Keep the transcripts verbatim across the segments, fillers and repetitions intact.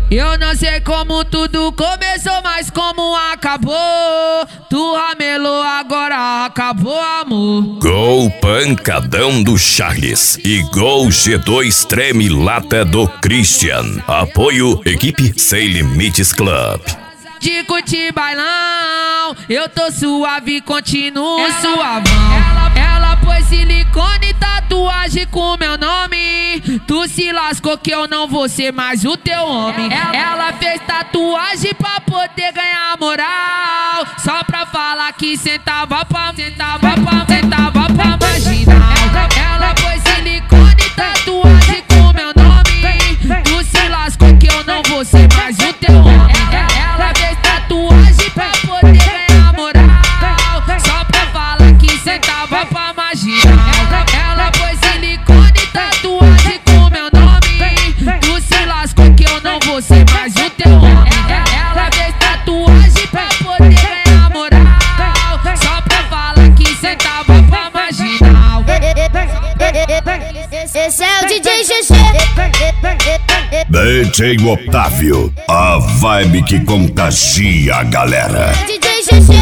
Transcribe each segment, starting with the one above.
Eu não sei como tudo começou, mas como acabou. Tu ramelou, agora acabou, amor. Gol pancadão do Charles e gol G dois treme lata do Christian. Apoio equipe Sem Limites Club. De curtir bailão, eu tô suave, continuo ela, suavão. Ela, ela pôs silicone e tatuagem com meu nome. Tu se lascou que eu não vou ser mais o teu homem. Ela, ela fez tatuagem pra poder ganhar moral, só pra falar que sentava pra, sentava pra, sentava pra marginal. Ela, ela pôs silicone e tatuagem com meu nome. Tu se lascou que eu não vou ser mais o teu homem. Ela fez tatuagem pra poder ganhar moral, só pra falar que sentava pra marginal. Ela pôs silicone e tatuagem com meu nome. Tu se lascou que eu não vou ser mais o teu homem. Ela fez tatuagem pra poder ganhar moral, só pra falar que sentava pra marginal. Esse é o D J G G. D J Otávio, a vibe que contagia a galera. D J G G.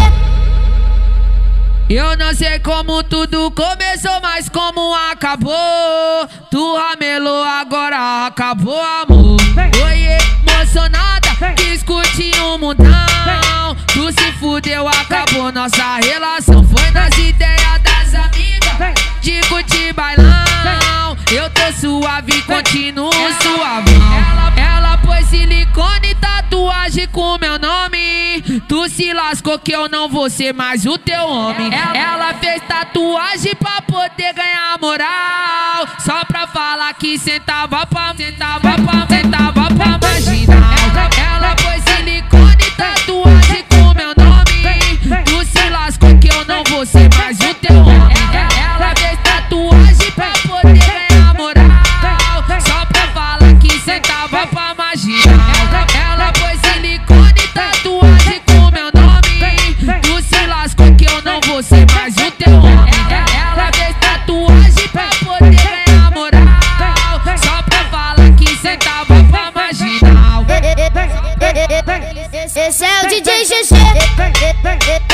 Eu não sei como tudo começou, mas como acabou. Tu ramelou, agora acabou, amor. Oi, emocionada, quis curtir um mundão. Tu se fudeu, acabou nossa relação. Foi nas ideias das amigas de curtir bailão. Eu tô suave, continuo suavão. Ela, ela pôs silicone e tatuagem com meu nome. Tu se lascou que eu não vou ser mais o teu homem. Ela, ela fez tatuagem pra poder ganhar moral, só pra falar que sentava pra, sentava pra, sentava pra marginal. Ela pôs silicone e tatuagem com meu nome. Tu se lascou que eu não vou ser mais o teu homem. Ela fez tatuagem pra poder ganhar moral, só pra falar que sentava pra marginal. Ela pôs silicone e tatuagem com meu nome. Tu se lascou que eu não vou ser mais o teu homem. Ela fez tatuagem pra poder ganhar moral, só pra falar que sentava pra marginal. Esse é o D J G G.